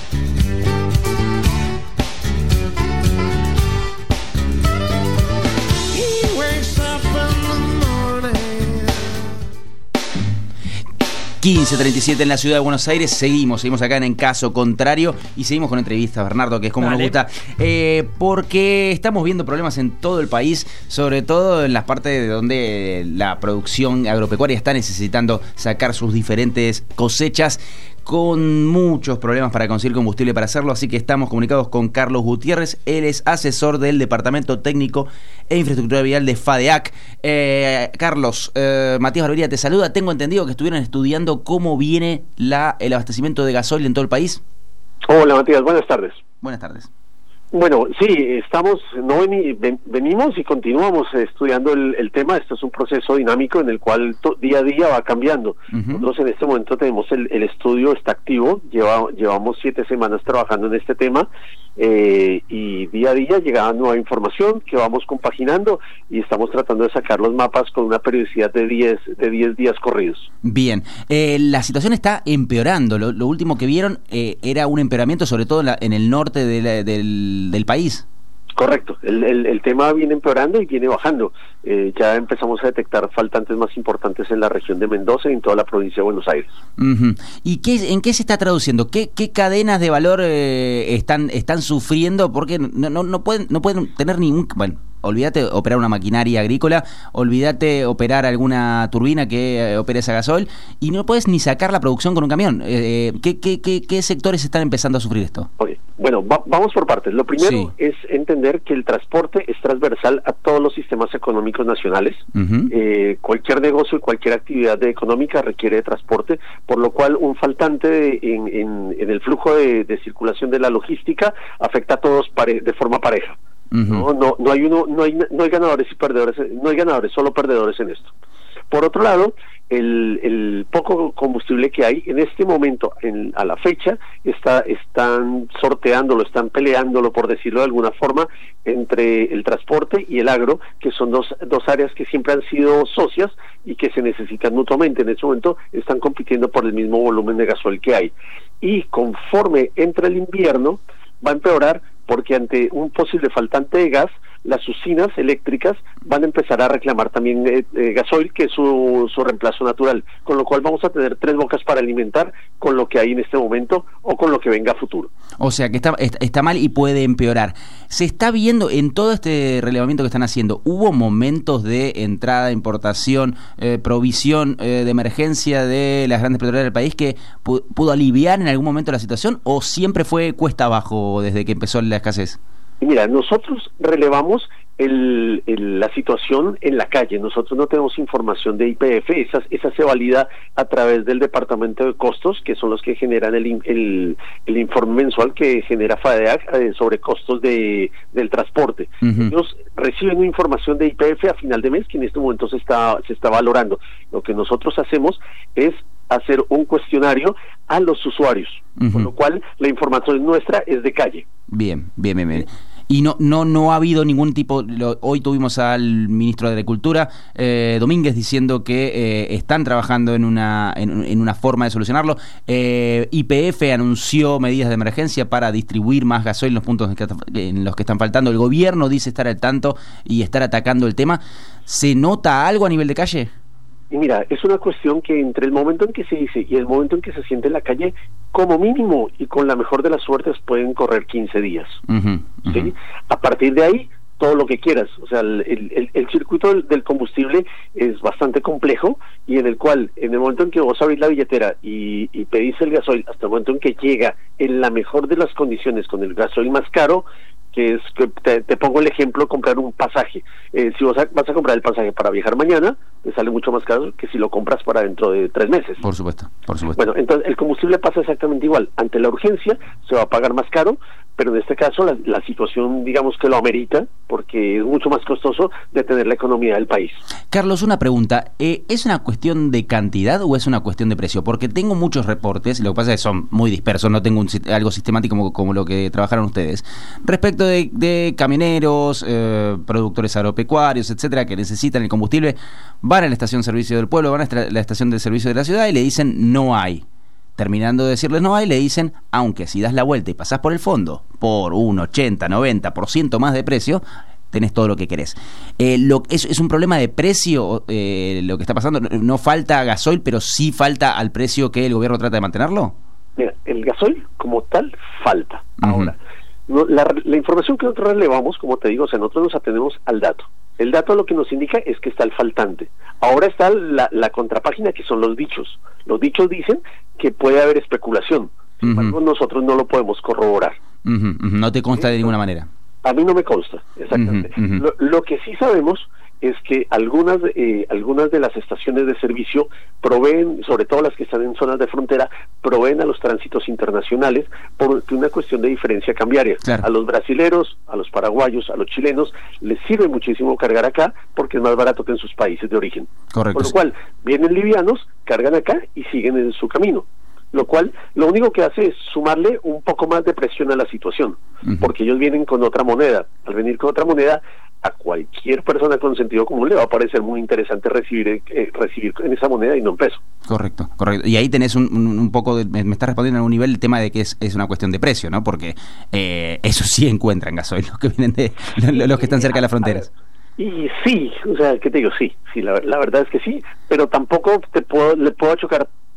quince treinta y siete en la ciudad de Buenos Aires. Seguimos, seguimos acá en En Caso Contrario y seguimos con entrevistas, Bernardo, que es como Dale. Nos gusta, eh, porque estamos viendo problemas en todo el país, sobre todo en las partes de donde la producción agropecuaria está necesitando sacar sus diferentes cosechas, con muchos problemas para conseguir combustible para hacerlo, así que estamos comunicados con Carlos Gutiérrez. Él es asesor del Departamento Técnico e Infraestructura Vial de FADEAC. Eh, Carlos, eh, Matías Barbería te saluda. Tengo entendido que estuvieron estudiando cómo viene la, el abastecimiento de gasoil en todo el país. Hola Matías, buenas tardes. Buenas tardes. Bueno, sí, estamos, no veni, ven, venimos y continuamos estudiando el, el tema. Esto es un proceso dinámico en el cual to, día a día va cambiando. Uh-huh. Nosotros en este momento tenemos el, el estudio, está activo, lleva, llevamos siete semanas trabajando en este tema, eh, y día a día llega nueva información que vamos compaginando y estamos tratando de sacar los mapas con una periodicidad de diez de diez días corridos. Bien, eh, la situación está empeorando. Lo, lo último que vieron eh, era un empeoramiento, sobre todo en, la, en el norte de la, del, del país. Correcto, el, el, el tema viene empeorando y viene bajando. Eh, ya empezamos a detectar faltantes más importantes en la región de Mendoza y en toda la provincia de Buenos Aires. Uh-huh. ¿Y qué, en qué se está traduciendo? ¿Qué, qué cadenas de valor eh, están están sufriendo? Porque no, no, no pueden no pueden tener ningún... Bueno, olvídate operar una maquinaria agrícola, olvídate operar alguna turbina que eh, opere esa gasoil, y no puedes ni sacar la producción con un camión. Eh, ¿qué, qué, qué, ¿Qué sectores están empezando a sufrir esto? Okay. Bueno, va, vamos por partes. Lo primero sí. es entender que el transporte es transversal a todos los sistemas económicos nacionales. Uh-huh. Eh, cualquier negocio y cualquier actividad económica requiere de transporte, por lo cual un faltante de, en, en, en el flujo de, de circulación de la logística afecta a todos pare, de forma pareja. Uh-huh. No, no, no hay uno, no hay, no hay ganadores y perdedores, no hay ganadores, solo perdedores en esto. Por otro lado, el, el poco combustible que hay en este momento, en, a la fecha, está, están sorteándolo, están peleándolo, por decirlo de alguna forma, entre el transporte y el agro, que son dos, dos áreas que siempre han sido socias y que se necesitan mutuamente. En este momento están compitiendo por el mismo volumen de gasoil que hay. Y conforme entra el invierno, va a empeorar, porque ante un posible faltante de gas, las usinas eléctricas van a empezar a reclamar también eh, eh, gasoil, que es su, su reemplazo natural, con lo cual vamos a tener tres bocas para alimentar con lo que hay en este momento o con lo que venga a futuro. O sea que está, está, está mal y puede empeorar. Se está viendo en todo este relevamiento que están haciendo, ¿hubo momentos de entrada, importación, eh, provisión eh, de emergencia de las grandes petroleras del país que pu- pudo aliviar en algún momento la situación, o siempre fue cuesta abajo desde que empezó la escasez? Mira, nosotros relevamos el, el, la situación en la calle. Nosotros no tenemos información de I P F, esa, esa se valida a través del Departamento de Costos, que son los que generan el, el, el informe mensual que genera FADEAC eh, sobre costos de, del transporte. Uh-huh. Ellos reciben una información de I P F a final de mes, que en este momento se está, se está valorando. Lo que nosotros hacemos es hacer un cuestionario a los usuarios, uh-huh. con lo cual la información nuestra es de calle. Bien, bien, bien, bien. Y no no no ha habido ningún tipo, lo, hoy tuvimos al ministro de Agricultura, eh, Domínguez, diciendo que eh, están trabajando en una en, en una forma de solucionarlo. eh, Y P F anunció medidas de emergencia para distribuir más gasoil en los puntos en, que, en los que están faltando. El gobierno dice estar al tanto y estar atacando el tema. ¿Se nota algo a nivel de calle? Y mira, es una cuestión que entre el momento en que se dice y el momento en que se siente en la calle, como mínimo y con la mejor de las suertes pueden correr quince días. Uh-huh, uh-huh. ¿Sí? A partir de ahí, todo lo que quieras. O sea, el, el, el circuito del, del combustible es bastante complejo, y en el cual, en el momento en que vos abrís la billetera y, y pedís el gasoil, hasta el momento en que llega en la mejor de las condiciones con el gasoil más caro, que es, que te, te pongo el ejemplo, comprar un pasaje. Eh, si vos a, vas a comprar el pasaje para viajar mañana, te sale mucho más caro que si lo compras para dentro de tres meses. Por supuesto, por supuesto. Bueno, entonces el combustible pasa exactamente igual. Ante la urgencia se va a pagar más caro, pero en este caso la, la situación, digamos que lo amerita, porque es mucho más costoso detener la economía del país. Carlos, una pregunta. Eh, ¿Es una cuestión de cantidad o es una cuestión de precio? Porque tengo muchos reportes, lo que pasa es que son muy dispersos, no tengo un, algo sistemático como, como lo que trabajaron ustedes, respecto de, de camioneros, eh, productores agropecuarios, etcétera, que necesitan el combustible, van a la estación de servicio del pueblo, van a la estación de servicio de la ciudad y le dicen no hay. Terminando de decirles no hay, le dicen, aunque si das la vuelta y pasás por el fondo por un ochenta, noventa por ciento más de precio, tenés todo lo que querés. Eh, lo, es, ¿Es un problema de precio eh, lo que está pasando? ¿No falta gasoil, pero sí falta al precio que el gobierno trata de mantenerlo? Mira, el gasoil como tal falta. Uh-huh. Ahora, no, la, la información que nosotros relevamos, como te digo, o sea, nosotros nos atenemos al dato. El dato lo que nos indica es que está el faltante. Ahora está la, la contrapágina, que son los dichos. Los dichos dicen que puede haber especulación. Sin uh-huh. embargo, nosotros no lo podemos corroborar. Uh-huh. Uh-huh. No te consta ¿Sí? de ninguna manera. A mí no me consta, exactamente. Uh-huh. Uh-huh. Lo, lo que sí sabemos es que algunas eh, algunas de las estaciones de servicio proveen, sobre todo las que están en zonas de frontera, proveen a los tránsitos internacionales por una cuestión de diferencia cambiaria. Claro. A los brasileros, a los paraguayos, a los chilenos les sirve muchísimo cargar acá porque es más barato que en sus países de origen. Correcto. Por lo cual, vienen livianos, cargan acá y siguen en su camino. Lo cual, lo único que hace es sumarle un poco más de presión a la situación, uh-huh. porque ellos vienen con otra moneda. Al venir con otra moneda, a cualquier persona con sentido común le va a parecer muy interesante recibir eh, recibir en esa moneda y no en peso. Correcto, correcto. Y ahí tenés un, un, un poco, de, me, me estás respondiendo a un nivel el tema de que es, es una cuestión de precio, ¿no? Porque eh, eso sí encuentran gasoil, los que vienen de los, los que están cerca de las fronteras. Y sí, o sea, ¿qué te digo? Sí, sí, la, la verdad es que sí, pero tampoco te puedo le puedo chocar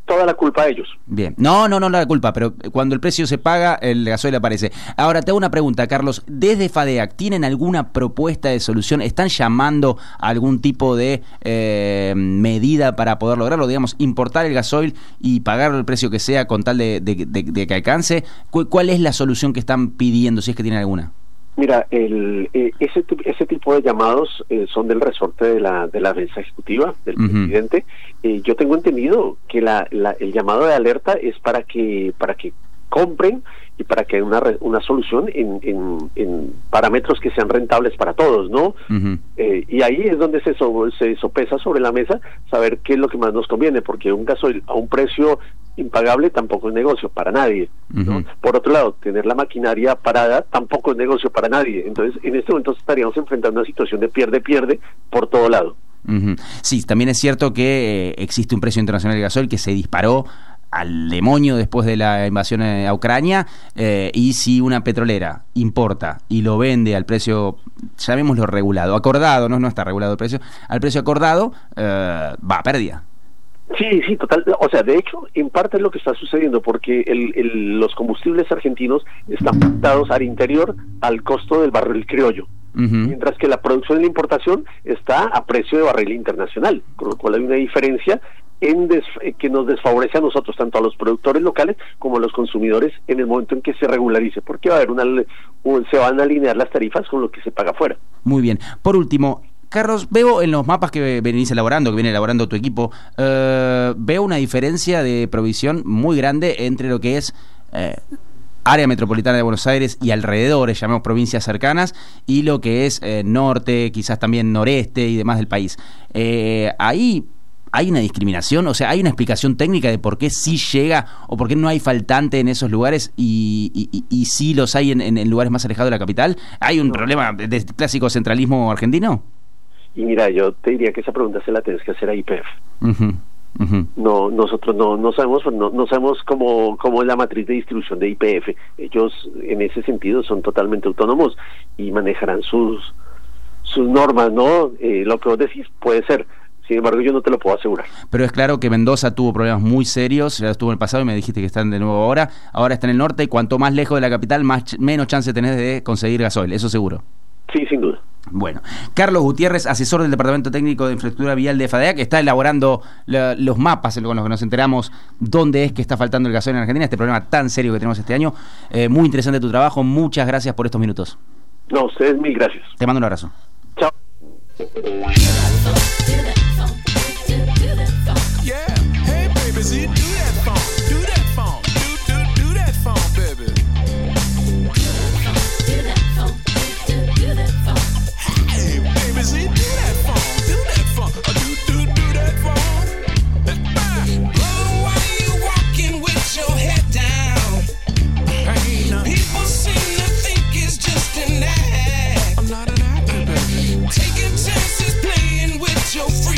toda la culpa a ellos. Bien, no, no, no la culpa, pero cuando el precio se paga, el gasoil aparece. Ahora, te hago una pregunta, Carlos. Desde FADEAC, ¿tienen alguna propuesta de solución? ¿Están llamando a algún tipo de eh, medida para poder lograrlo? Digamos, importar el gasoil y pagarlo el precio que sea con tal de, de, de, de que alcance. ¿Cuál es la solución que están pidiendo, si es que tienen alguna? Mira, el, eh, ese, ese tipo de llamados eh, son del resorte de la de la mesa ejecutiva del uh-huh. presidente. Eh, yo tengo entendido que la, la, el llamado de alerta es para que para que compren y para que haya una, una solución en, en, en parámetros que sean rentables para todos, ¿no? Uh-huh. Eh, y ahí es donde se, so, se sopesa sobre la mesa saber qué es lo que más nos conviene, porque un gasoil a un precio impagable tampoco es negocio para nadie, ¿no? Uh-huh. Por otro lado, tener la maquinaria parada tampoco es negocio para nadie. Entonces, en este momento estaríamos enfrentando una situación de pierde-pierde por todo lado. Uh-huh. Sí, también es cierto que eh, existe un precio internacional de gasoil que se disparó al demonio después de la invasión a Ucrania, eh, y si una petrolera importa y lo vende al precio, llamémoslo regulado, acordado, no, no está regulado el precio, al precio acordado, eh, va a pérdida. Sí, sí, total. O sea, de hecho, en parte es lo que está sucediendo, porque el, el, los combustibles argentinos están pactados al interior al costo del barril criollo, uh-huh. mientras que la producción y la importación está a precio de barril internacional, con lo cual hay una diferencia en des, que nos desfavorece a nosotros, tanto a los productores locales como a los consumidores, en el momento en que se regularice, porque va a haber una, un, se van a alinear las tarifas con lo que se paga afuera. Muy bien. Por último, Carlos, veo en los mapas que venís elaborando, que viene elaborando tu equipo, eh, veo una diferencia de provisión muy grande entre lo que es eh, área metropolitana de Buenos Aires y alrededores, llamamos provincias cercanas, y lo que es eh, norte, quizás también noreste y demás del país. Eh, ahí ¿hay una discriminación? O sea, ¿hay una explicación técnica de por qué sí llega o por qué no hay faltante en esos lugares y, y, y, y sí los hay en, en, en lugares más alejados de la capital? ¿Hay un no. problema de clásico centralismo argentino? Y mira, yo te diría que esa pregunta se la tienes que hacer a Y P F. Uh-huh. Uh-huh. No, nosotros no, no sabemos, no, no sabemos cómo, cómo es la matriz de distribución de Y P F. Ellos, en ese sentido, son totalmente autónomos y manejarán sus sus normas, ¿no? Eh, lo que vos decís puede ser. Sin embargo, yo no te lo puedo asegurar. Pero es claro que Mendoza tuvo problemas muy serios, ya estuvo en el pasado y me dijiste que están de nuevo ahora. Ahora está en el norte y cuanto más lejos de la capital, más menos chance tenés de conseguir gasoil, eso seguro. Sí, sin duda. Bueno, Carlos Gutiérrez, asesor del Departamento Técnico de Infraestructura Vial de FADEAC, que está elaborando la, los mapas con los que nos enteramos dónde es que está faltando el gasoil en Argentina, este problema tan serio que tenemos este año. Eh, muy interesante tu trabajo, muchas gracias por estos minutos. No, ustedes mil gracias. Te mando un abrazo. Chao. Taking chances, playing with your free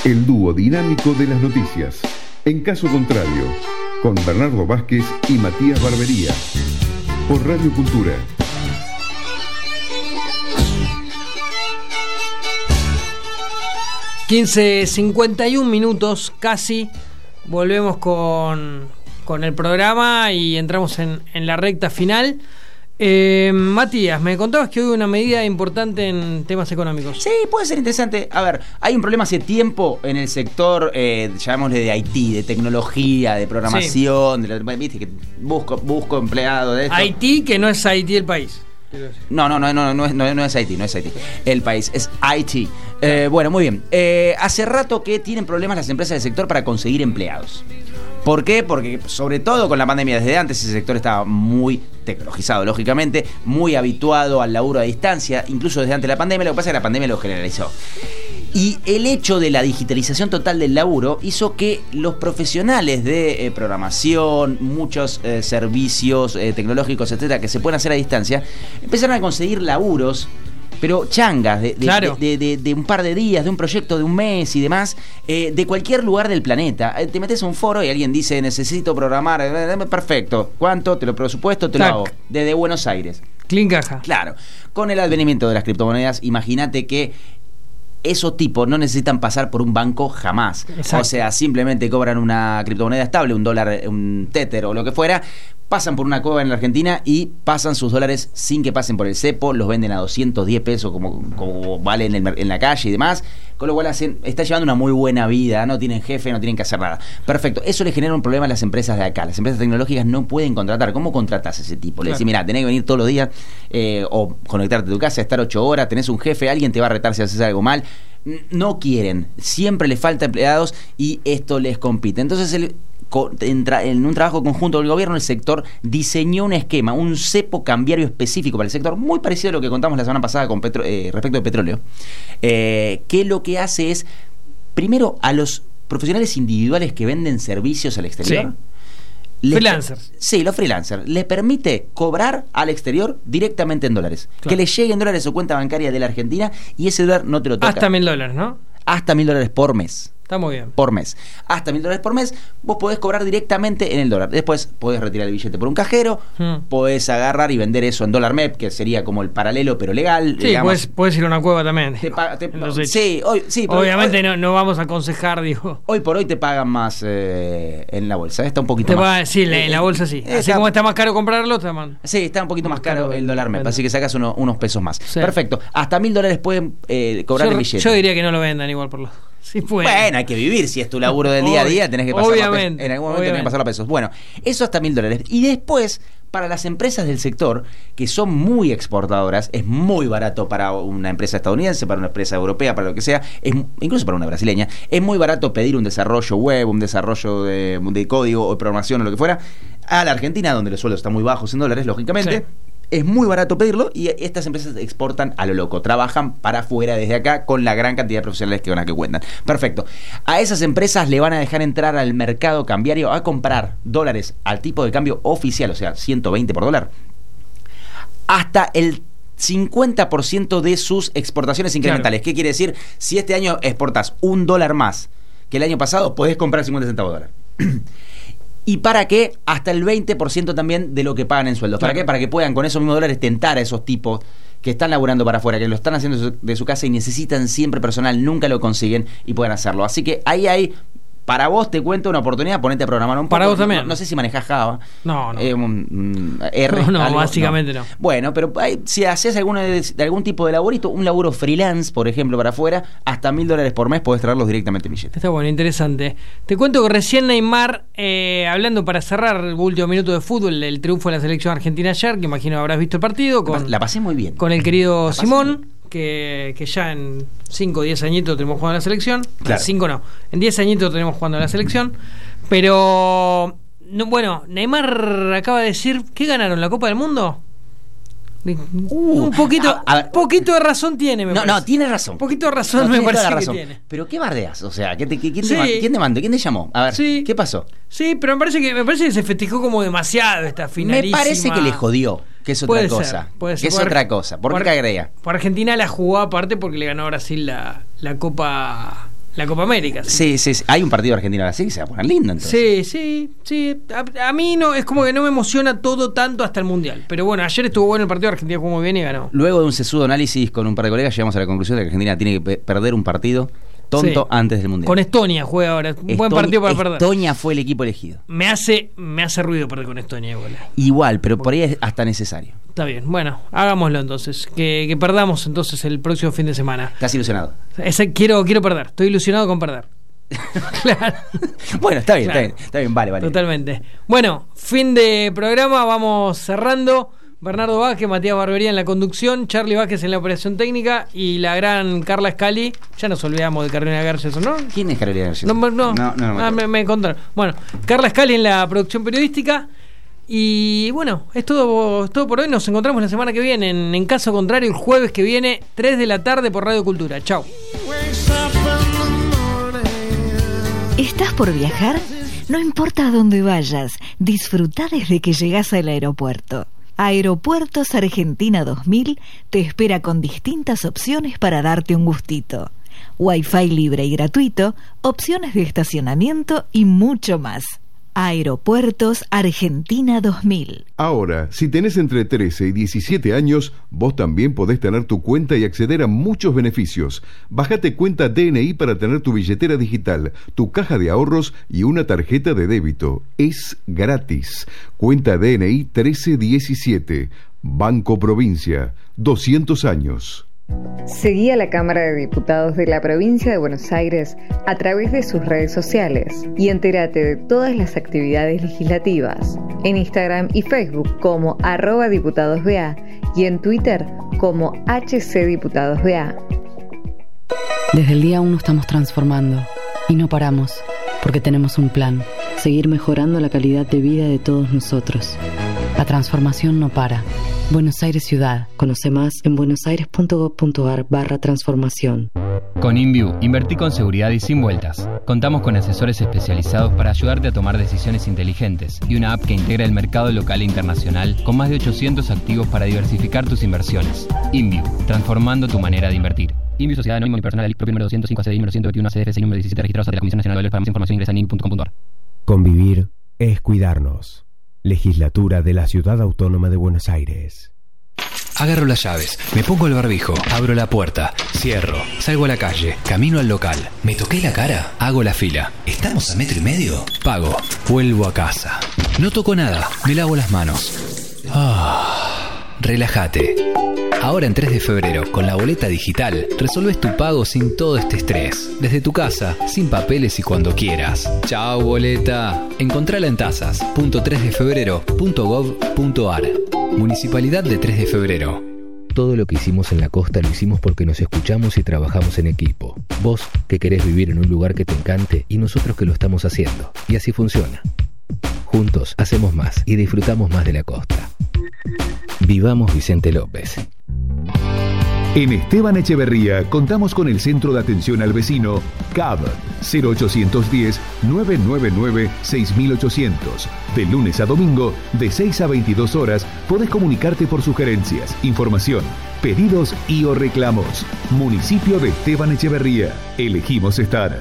el dúo dinámico de las noticias. En caso contrario, con Bernardo Vázquez y Matías Barbería. Por Radio Cultura. quince cincuenta y un minutos casi. Volvemos con, con el programa y entramos en, en la recta final. Eh, Matías, me contabas que hubo una medida importante en temas económicos. Sí, puede ser interesante. A ver, hay un problema hace tiempo en el sector, eh, llamémosle de I T, de tecnología, de programación, sí. de la, viste que busco, busco empleado de esto. I T, que no es I T el país. No, no, no, no, no, es, no, no es I T, no es I T. El país es I T. Eh, bueno, muy bien. Eh, hace rato que tienen problemas las empresas del sector para conseguir empleados. ¿Por qué? Porque sobre todo con la pandemia desde antes ese sector estaba muy tecnologizado, lógicamente, muy habituado al laburo a distancia, incluso desde antes de la pandemia. Lo que pasa es que la pandemia lo generalizó. Y el hecho de la digitalización total del laburo hizo que los profesionales de eh, programación, muchos eh, servicios eh, tecnológicos, etcétera, que se pueden hacer a distancia, empezaron a conseguir laburos, pero changas, de, de, claro. de, de, de, de un par de días, de un proyecto de un mes y demás, eh, de cualquier lugar del planeta. Eh, te metes a un foro y alguien dice, necesito programar, eh, perfecto, ¿cuánto? Te lo presupuesto, te Tac. lo hago. Desde Buenos Aires. Clean caja. Claro. Con el advenimiento de las criptomonedas, imagínate que esos tipos no necesitan pasar por un banco jamás. Exacto. O sea, simplemente cobran una criptomoneda estable, un dólar, un tether o lo que fuera, pasan por una cueva en la Argentina y pasan sus dólares sin que pasen por el cepo, los venden a doscientos diez pesos como, como vale en, el, en la calle y demás, con lo cual hacen, está llevando una muy buena vida, no tienen jefe, no tienen que hacer nada. Perfecto, eso le genera un problema a las empresas de acá. Las empresas tecnológicas no pueden contratar. ¿Cómo contratás a ese tipo? Le claro. decís, mira, tenés que venir todos los días eh, o conectarte a tu casa, estar ocho horas, tenés un jefe, alguien te va a retar si haces algo mal. No quieren, siempre les falta empleados y esto les compite. Entonces el en un trabajo conjunto del gobierno, el sector diseñó un esquema, un cepo cambiario específico para el sector, muy parecido a lo que contamos la semana pasada con petro, eh, respecto al petróleo, eh, que lo que hace es, primero, a los profesionales individuales que venden servicios al exterior, sí. freelancers. Sí, los freelancers. Les permite cobrar al exterior directamente en dólares. Claro. Que les lleguen dólares a su cuenta bancaria de la Argentina y ese dólar no te lo toca. Hasta mil dólares, ¿no? Hasta mil dólares por mes. Está muy bien. Por mes. Hasta mil dólares por mes, vos podés cobrar directamente en el dólar. Después podés retirar el billete por un cajero, hmm. podés agarrar y vender eso en dólar M E P, que sería como el paralelo pero legal. Sí, podés, podés ir a una cueva también. Te pa- te, sí, hoy, sí, obviamente hoy, no, no vamos a aconsejar, digo. Hoy por hoy te pagan más eh, en la bolsa. Está un poquito te más. Va, sí, eh, en la bolsa sí. Así está, como está más caro comprarlo, está más. Sí, está un poquito más, más caro, caro el dólar M E P, así que sacas uno, unos pesos más. Sí. Perfecto. Hasta mil dólares pueden eh, cobrar yo, el billete. Yo diría que no lo vendan igual por los. Sí, bueno, hay que vivir. Si es tu laburo del día a día, tenés que pasar obviamente, en algún momento tenés que pasar a pesos. Bueno, eso hasta mil dólares. Y después, para las empresas del sector, que son muy exportadoras, es muy barato para una empresa estadounidense, para una empresa europea, para lo que sea, es, incluso para una brasileña, es muy barato pedir un desarrollo web, un desarrollo de, de código o programación o lo que fuera, a la Argentina, donde los sueldos están muy bajos en dólares, lógicamente. Sí. Es muy barato pedirlo y estas empresas exportan a lo loco, trabajan para afuera desde acá con la gran cantidad de profesionales que van a que cuentan. Perfecto. A esas empresas le van a dejar entrar al mercado cambiario a comprar dólares al tipo de cambio oficial, o sea, ciento veinte por dólar, hasta el cincuenta por ciento de sus exportaciones incrementales. Claro. ¿Qué quiere decir? Si este año exportas un dólar más que el año pasado, podés comprar cincuenta centavos de dólar. ¿Y para qué? Hasta el veinte por ciento también de lo que pagan en sueldos. ¿Para claro. qué? Para que puedan con esos mismos dólares tentar a esos tipos que están laburando para afuera, que lo están haciendo de su, de su casa y necesitan siempre personal, nunca lo consiguen y pueden hacerlo. Así que ahí hay, para vos te cuento una oportunidad, ponete a programar un poco. Para vos también. No, no sé si manejás Java. No, no. Eh, un, un R, no, no algo, básicamente no. no. Bueno, pero hay, si haces alguno de, de algún tipo de laborito, un laburo freelance, por ejemplo, para afuera, hasta mil dólares por mes podés traerlos directamente en billete. Está bueno, interesante. Te cuento que recién Neymar, eh, hablando para cerrar el último minuto de fútbol, el triunfo de la selección argentina ayer, que imagino habrás visto el partido. Con, la pasé muy bien. Con el querido Simón. Que, que ya en cinco o diez añitos tenemos jugando a la selección. Claro. cinco no, en diez añitos tenemos jugando a la selección. Pero, no, bueno, Neymar acaba de decir que ganaron la Copa del Mundo. Uh, un poquito a, a ver, poquito de razón tiene, me No, parece. no, tiene razón. Un poquito de razón no, me parece que razón. tiene. Pero ¿qué bardeas? O sea, ¿qué te, qué, quién, sí. te, ¿quién te mandó? ¿Quién te llamó? A ver, sí. ¿qué pasó? Sí, pero me parece que me parece que se festejó como demasiado esta finalísima. Me parece que le jodió. Que es otra puede cosa. Ser, puede ser. Que es por, otra cosa. ¿Por, ¿Por qué agrega? Por Argentina la jugó aparte porque le ganó a Brasil la, la Copa la Copa América. Sí, sí, sí. Hay un partido argentino ahora sí que se va a poner lindo entonces. Sí, sí, sí. A, a mí no, es como que no me emociona todo tanto hasta el Mundial. Pero bueno, ayer estuvo bueno el partido, Argentina jugó muy bien y ganó. Luego de un sesudo análisis con un par de colegas llegamos a la conclusión de que Argentina tiene que pe- perder un partido tonto Sí. antes del Mundial. Con Estonia juega ahora, un Estonia, buen partido para perder. Estonia fue el equipo elegido. Me hace, me hace ruido perder con Estonia igual. Igual, pero por ahí es hasta necesario. Está bien, bueno, hagámoslo entonces. Que, que perdamos entonces el próximo fin de semana. ¿Estás ilusionado? Ese, quiero, quiero perder, estoy ilusionado con perder. Claro. Bueno, está bien, Claro. está bien, está bien, vale, vale. Totalmente. Bueno, fin de programa, vamos cerrando. Bernardo Vázquez, Matías Barbería en la conducción, Charlie Vázquez en la operación técnica y la gran Carla Scali. Ya nos olvidamos de Carolina García, ¿no? ¿Quién es Carolina García? No, no, no, no, no me ah, me, me contaron. Bueno, Carla Scali en la producción periodística. Y bueno, es todo, es todo por hoy. Nos encontramos la semana que viene. En, en caso contrario, el jueves que viene, tres de la tarde por Radio Cultura. Chau. ¿Estás por viajar? No importa a dónde vayas, disfruta desde que llegas al aeropuerto. Aeropuertos Argentina dos mil te espera con distintas opciones para darte un gustito. Wi-Fi libre y gratuito, opciones de estacionamiento y mucho más. Aeropuertos Argentina dos mil. Ahora, si tenés entre trece y diecisiete años, vos también podés tener tu cuenta y acceder a muchos beneficios. Bajate cuenta D N I para tener tu billetera digital, tu caja de ahorros y una tarjeta de débito. Es gratis. Cuenta D N I trece diecisiete. Banco Provincia. doscientos años. Seguí a la Cámara de Diputados de la Provincia de Buenos Aires a través de sus redes sociales y entérate de todas las actividades legislativas en Instagram y Facebook como arroba diputadosBA y en Twitter como H C DiputadosBA. Desde el día uno estamos transformando y no paramos porque tenemos un plan, seguir mejorando la calidad de vida de todos nosotros. La transformación no para. Buenos Aires Ciudad. Conoce más en buenosaires.gov.ar barra transformación. Con InView, invertí con seguridad y sin vueltas. Contamos con asesores especializados para ayudarte a tomar decisiones inteligentes y una app que integra el mercado local e internacional con más de ochocientos activos para diversificar tus inversiones. InView, transformando tu manera de invertir. InView Sociedad Anónima Unipersonal, propio número doscientos cinco, A C D I número ciento veintiuno, A C D F S I número diecisiete, registrados ante la Comisión Nacional de Valores. Para más información ingresa en inviu punto com punto ar. Convivir es cuidarnos. Legislatura de la Ciudad Autónoma de Buenos Aires. Agarro las llaves, me pongo el barbijo, abro la puerta, cierro, salgo a la calle, camino al local, me toqué la cara, hago la fila. ¿Estamos a metro y medio? Pago, vuelvo a casa. No toco nada, me lavo las manos. Ah, relájate. Ahora en tres de febrero, con la boleta digital, resolves tu pago sin todo este estrés. Desde tu casa, sin papeles y cuando quieras. Chao, boleta. Encontrala en tasas punto tres de febrero punto gov punto ar. Municipalidad de tres de febrero. Todo lo que hicimos en la costa lo hicimos porque nos escuchamos y trabajamos en equipo. Vos que querés vivir en un lugar que te encante y nosotros que lo estamos haciendo. Y así funciona. Juntos hacemos más y disfrutamos más de la costa. Vivamos Vicente López. En Esteban Echeverría contamos con el Centro de Atención al Vecino C A B cero ochocientos diez, nueve nueve nueve, seis mil ochocientos. De lunes a domingo, de seis a veintidós horas, podés comunicarte por sugerencias, información, pedidos y o reclamos. Municipio de Esteban Echeverría. Elegimos estar.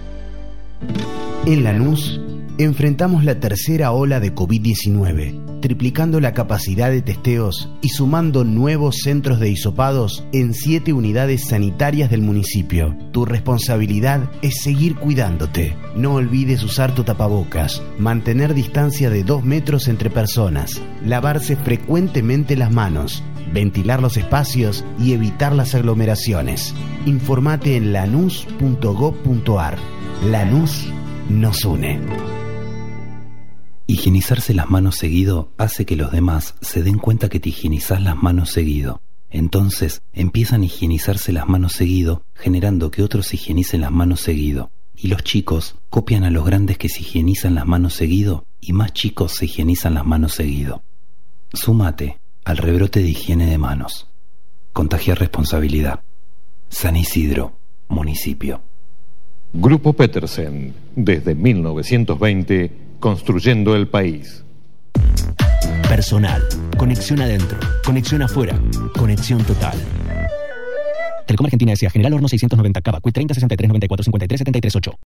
En Lanús, enfrentamos la tercera ola de COVID diecinueve, triplicando la capacidad de testeos y sumando nuevos centros de hisopados en siete unidades sanitarias del municipio. Tu responsabilidad es seguir cuidándote. No olvides usar tu tapabocas, mantener distancia de dos metros entre personas, lavarse frecuentemente las manos, ventilar los espacios y evitar las aglomeraciones. Informate en lanús punto gov punto ar. Lanús nos une. Higienizarse las manos seguido hace que los demás se den cuenta que te higienizás las manos seguido. Entonces empiezan a higienizarse las manos seguido, generando que otros se higienicen las manos seguido. Y los chicos copian a los grandes que se higienizan las manos seguido y más chicos se higienizan las manos seguido. Súmate al rebrote de higiene de manos. Contagia responsabilidad. San Isidro, municipio. Grupo Petersen, desde mil novecientos veinte, construyendo el país. Personal, conexión adentro, conexión afuera, conexión total. Telecom Argentina S A General Horno seiscientos noventa Cava, Quit treinta, sesenta y tres, noventa y cuatro, cincuenta y tres, setenta y tres, ocho.